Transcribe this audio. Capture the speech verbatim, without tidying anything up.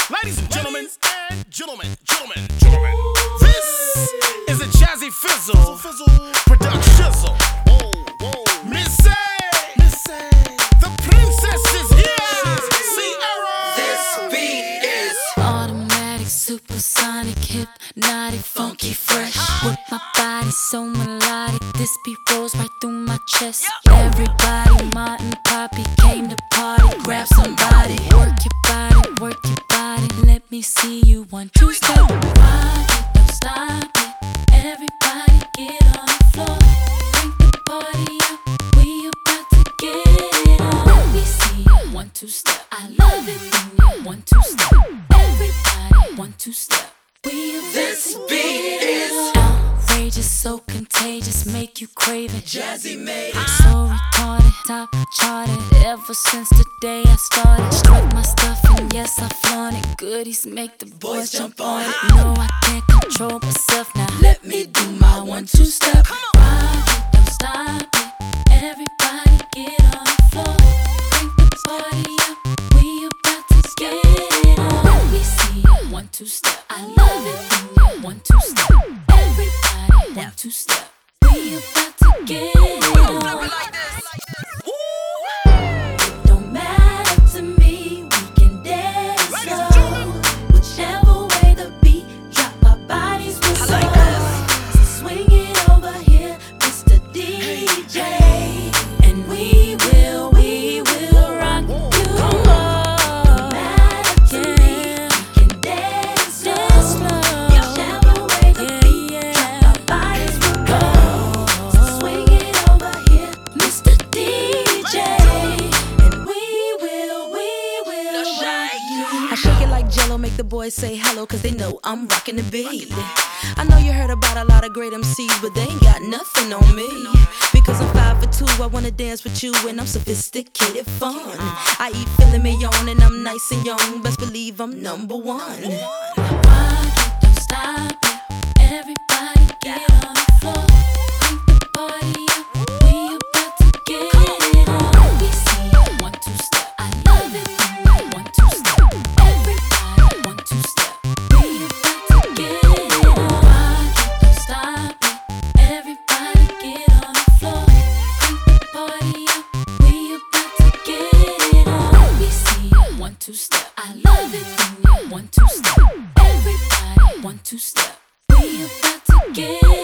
Ladies and gentlemen, and gentlemen, gentlemen, gentlemen, this is a Jazzy Fizzle, Fizzle, production shizzle. Whoa, whoa, Missy, Missy, the princess is here. Sierra. This beat is automatic, supersonic, hypnotic, funky, fresh. With my body so melodic, this beat rolls right through my chest. Everybody, Martin, Poppy came to party. Grab somebody, work your body, work your body. Let me see you one, two, step. Rock it, don't stop it. Everybody get on the floor. Bring the party up, we about to get it on. Let me see you one, two, step. I love it when you one, two, step. Everybody, one, two, step. We about This to beat get it is on. Outrageous, so contagious, make you crave it. Jazzy made it. So retarded, top charted. Ever since the day I started, struck my stuff and yes I flaunt it. Goodies make the boys jump on it. No, I can't control myself now. Let me do my one, two step. Rock it, don't stop it. Everybody get on the floor. Bring the party up, we about to get it on. Let me see you one, two step. I love it when you one, two step. Everybody one, two step. We about to get it on. Don't matter to me, we can dance slow. Whichever way the beat drop, our bodies will slow. So swing it over here, Mister D J, and we will, we will rock you. Don't matter to me, we can dance slow. Whichever way the beat drop, our bodies will go. So swing it over here, Mister D J, and we will, we will rock you. I shake it like Jello, make the boys say hello, cause they know I'm rockin' the beat. I know you heard about a lot of great M Cs, but they ain't got nothing on me. Because I'm five for two, I wanna dance with you, and I'm sophisticated fun. I eat filet mignon, and I'm nice and young, best believe I'm number one. Rock it, don't stop it. Everybody get on the floor. Crank the party up, we about to get it on. Let me see you one, two step. I love it when you one, two step. Everybody one, two step. We about to get it on. Rock it, don't stop it. Everybody get on the floor. Crank the party up, we about to get it on. Let me see you one, two step. I love it when you one, two step. Everybody one, two step. We about to get